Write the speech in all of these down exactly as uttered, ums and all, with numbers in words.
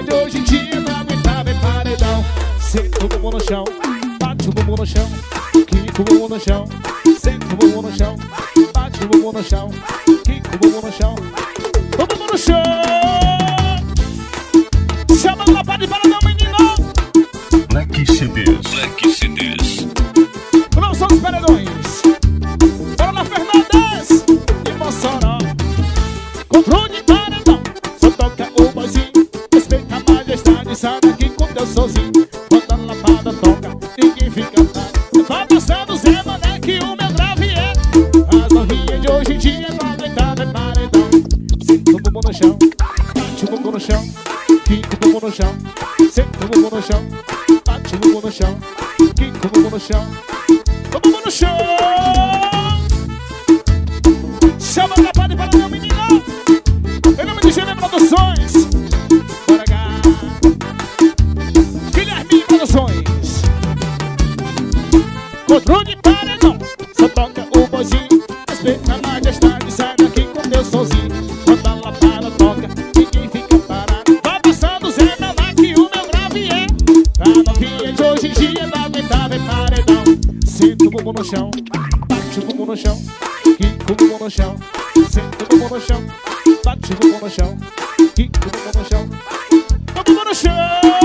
de hoje em dia não aguentava em paredão. Senta o bumbum no chão, bate o bumbum no chão, quica o bumbum no chão. Senta o bumbum no chão, bate o bumbum no chão, quica o bumbum no chão. O bumbum no chão. Chama lá para de paredão, menino. Black C Ds. Black C Ds. Não são os paredões. Bora lá, Fernandes e Mossoró. Controle de paredão, só toca o boizinho. Respeita a majestade, sai daqui com teu sozinho. Quando a lapada toca, ninguém fica tarde. Vai passando Zé Mané que o meu grave é. As novinhas de hoje em dia não aguentaram em paredão. Senta o bumbum no chão, bate o bumbum no chão, quica o bumbum no chão. Senta o bumbum no chão, bate o bumbum no chão, quica o bumbum no chão. O bumbum no chão. Chama a lapada para meu menino. Em nome de G M Produções. Bora cá. Guilherme Produções. Controle de paredão, só toca o boizinho. Respeita a majestade, sai daqui com teu sozinho. Quando a lapada toca, ninguém fica parado. Vai passando Zé Mané que o meu grave é. A novinha de hoje em dia não aguentava em paredão. Senta o bumbum no chão, bate o bumbum no chão, quica o bumbum no chão. Senta o bumbum no chão, bate o bumbum no chão, quica o bumbum no chão. O bumbum no chão.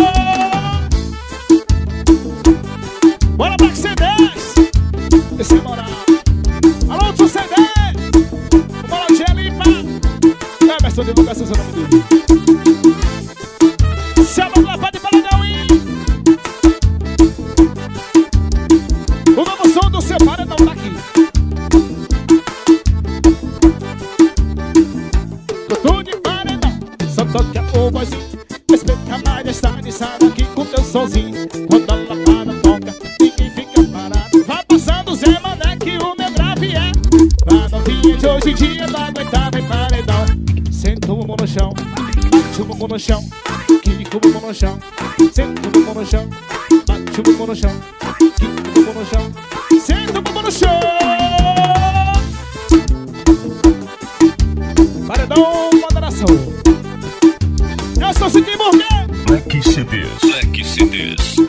Bora Black C Ds. Esse é moral. Alô, Tio C D. O Bola de Limpa. É, mas tô divulgando seu nome dele. Chama lá para de paredão, hein? O novo som do seu paredão tá aqui. Controle de paredão, só toca o boizinho. Respeita a majestade, sai daqui com teu sozinho. Quando a lapada toca, ninguém fica parado. Vai passando Zé Mané que o meu grave é. A novinha de hoje em dia não aguentava em paredão. Senta o bumbum no chão, bate o bumbum no chão, quica o bumbum no chão. Senta o bumbum no chão, bate o bumbum no chão, quica o bumbum no chão. Senta o bumbum no chão. Paredão, moderação. Eu sou o City Burger. Black C Ds. Black C Ds.